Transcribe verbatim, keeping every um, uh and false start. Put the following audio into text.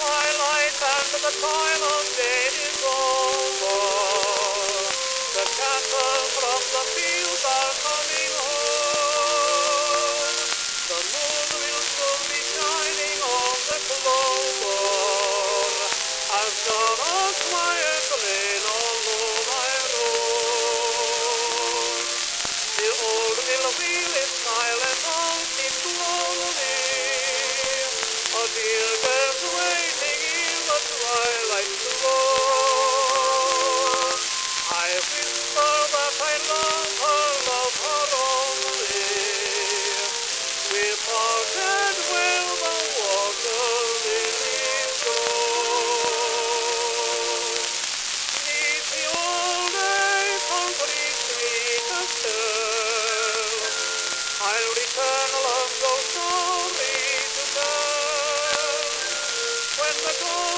twilight and the toil of day is over. The cattle from the fields are coming home. The moon will soon be shining on the clover. I've got a quiet lane along my road. The old mill wheel is silent, all seems lonely. A dear bird's waiting in the twilight glow. I whisper that I love her, love her only. We parted where the water lilies grow. Neath the old acorn tree sweet as pearl, I'll return along those story to tell. When the gold